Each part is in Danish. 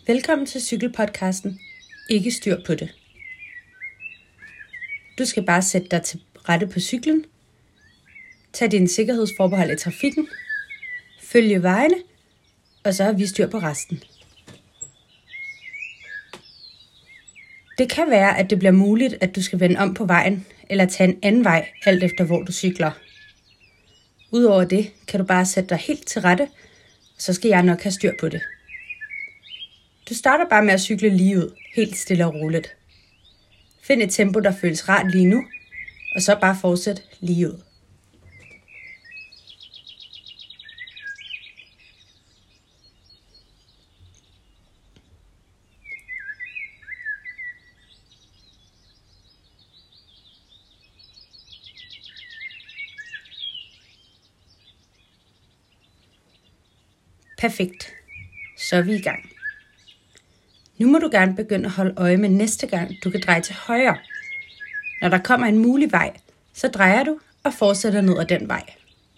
Velkommen til cykelpodcasten. Ikke styr på det. Du skal bare sætte dig til rette på cyklen, tage dine sikkerhedsforbehold i trafikken, følge vejene, og så har vi styr på resten. Det kan være, at det bliver muligt, at du skal vende om på vejen, eller tage en anden vej, alt efter hvor du cykler. Udover det, kan du bare sætte dig helt til rette, så skal jeg nok have styr på det. Du starter bare med at cykle lige ud, helt stille og roligt. Find et tempo, der føles rart lige nu, og så bare fortsæt lige ud. Perfekt. Så er vi i gang. Nu må du gerne begynde at holde øje med næste gang, du kan dreje til højre. Når der kommer en mulig vej, så drejer du og fortsætter ned ad den vej.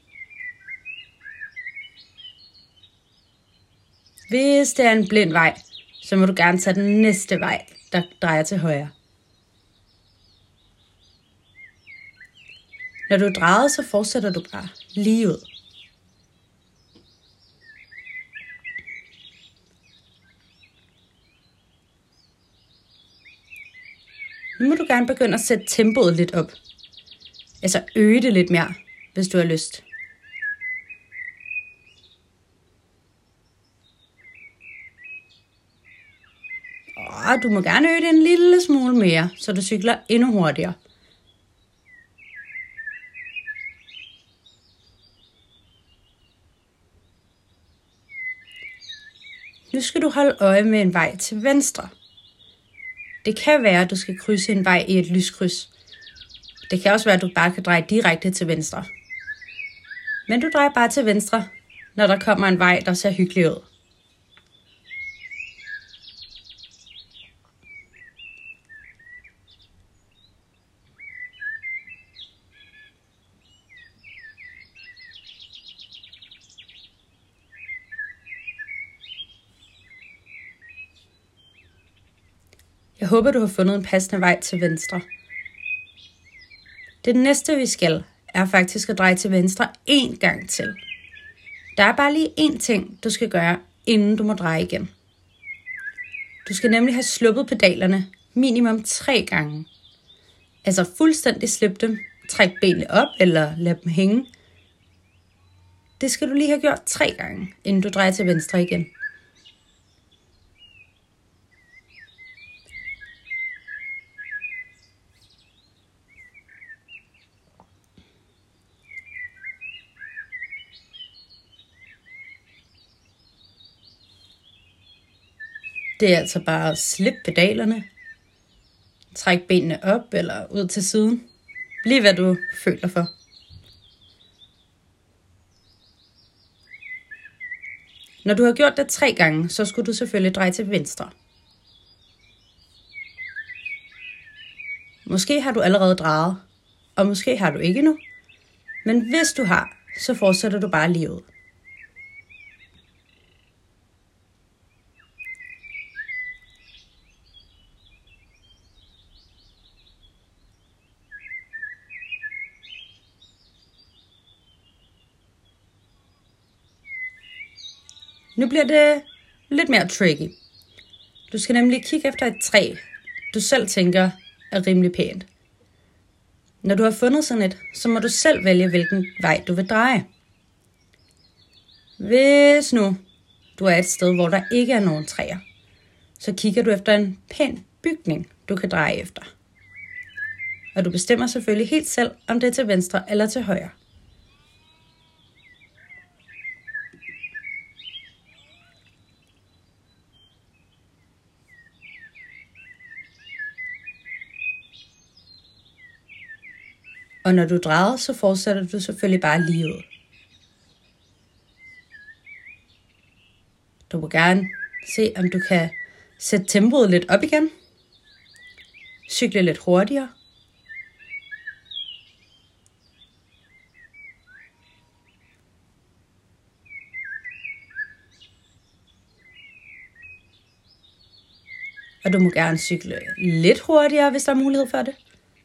Hvis det er en blind vej, så må du gerne tage den næste vej, der drejer til højre. Når du er drejet, så fortsætter du bare lige ud. Nu må du gerne begynde at sætte tempoet lidt op. Altså øge det lidt mere, hvis du har lyst. Og du må gerne øge det en lille smule mere, så du cykler endnu hurtigere. Nu skal du holde øje med en vej til venstre. Det kan være, at du skal krydse en vej i et lyskryds. Det kan også være, at du bare kan dreje direkte til venstre. Men du drejer bare til venstre, når der kommer en vej, der ser hyggelig ud. Jeg håber, du har fundet en passende vej til venstre. Det næste, vi skal, er faktisk at dreje til venstre en gang til. Der er bare lige én ting, du skal gøre, inden du må dreje igen. Du skal nemlig have sluppet pedalerne minimum 3 gange. Altså fuldstændig slip dem, træk benene op eller lad dem hænge. Det skal du lige have gjort 3 gange, inden du drejer til venstre igen. Det er altså bare at slippe pedalerne, træk benene op eller ud til siden. Bliv hvad du føler for. Når du har gjort det 3 gange, så skulle du selvfølgelig dreje til venstre. Måske har du allerede drejet, og måske har du ikke nu. Men hvis du har, så fortsætter du bare lige ud. Nu bliver det lidt mere tricky. Du skal nemlig kigge efter et træ, du selv tænker er rimelig pænt. Når du har fundet sådan et, så må du selv vælge, hvilken vej du vil dreje. Hvis nu du er et sted, hvor der ikke er nogen træer, så kigger du efter en pæn bygning, du kan dreje efter. Og du bestemmer selvfølgelig helt selv, om det er til venstre eller til højre. Og når du drejer, så fortsætter du selvfølgelig bare lige ud. Du må gerne se, om du kan sætte tempoet lidt op igen. Cykle lidt hurtigere. Og du må gerne cykle lidt hurtigere, hvis der er mulighed for det.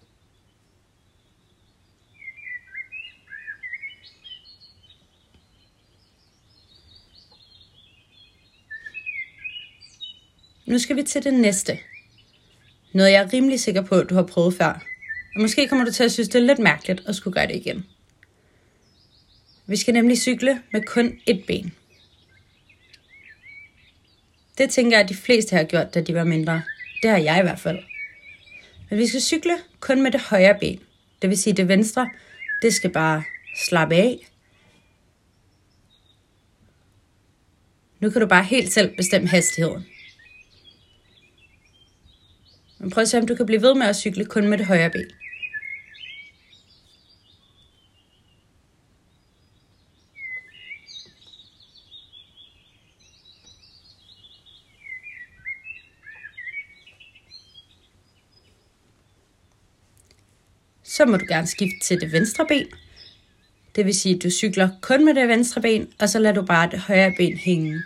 Nu skal vi til det næste. Noget jeg er rimelig sikker på, at du har prøvet før. Og måske kommer du til at synes, det er lidt mærkeligt at skulle gøre det igen. Vi skal nemlig cykle med kun et ben. Det tænker jeg, at de fleste har gjort, da de var mindre. Det har jeg i hvert fald. Men vi skal cykle kun med det højre ben. Det vil sige, det venstre, det skal bare slappe af. Nu kan du bare helt selv bestemme hastigheden. Men prøv at se, om du kan blive ved med at cykle kun med det højre ben. Så må du gerne skifte til det venstre ben. Det vil sige, at du cykler kun med det venstre ben, og så lader du bare det højre ben hænge.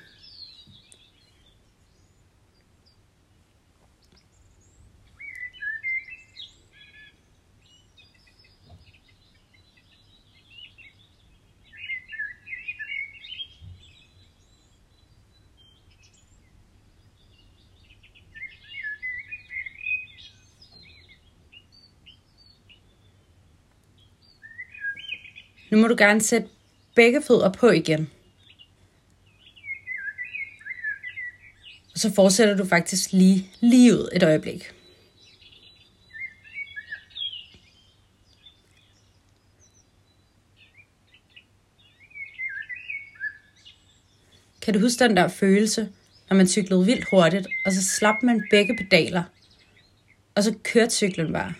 Nu må du gerne sætte begge fødder på igen. Og så fortsætter du faktisk lige ud et øjeblik. Kan du huske den der følelse, når man cyklede vildt hurtigt, og så slap man begge pedaler, og så kørte cyklen bare?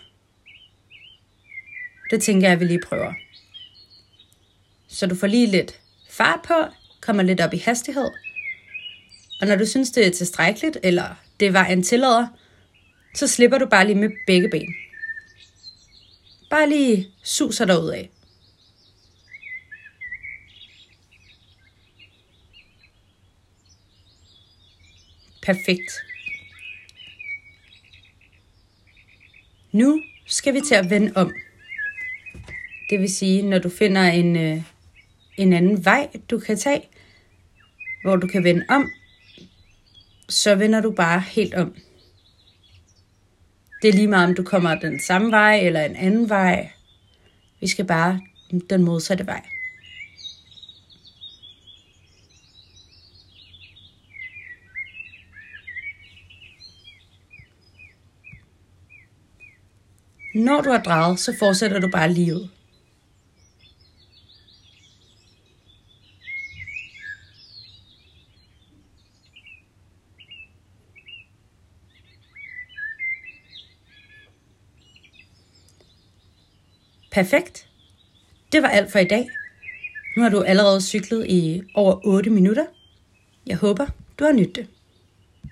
Det tænker jeg, at vi lige prøver. Så du får lige lidt fart på, kommer lidt op i hastighed. Og når du synes, det er tilstrækkeligt, eller det var en tillader, så slipper du bare lige med begge ben. Bare lige suser derud af. Perfekt. Nu skal vi til at vende om. Det vil sige, når du finder en anden vej, du kan tage, hvor du kan vende om, så vender du bare helt om. Det er lige meget, om du kommer den samme vej eller en anden vej. Vi skal bare den modsatte vej. Når du har drejet, så fortsætter du bare lige ud. Perfekt. Det var alt for i dag. Nu har du allerede cyklet i over 8 minutter. Jeg håber, du har nydt det.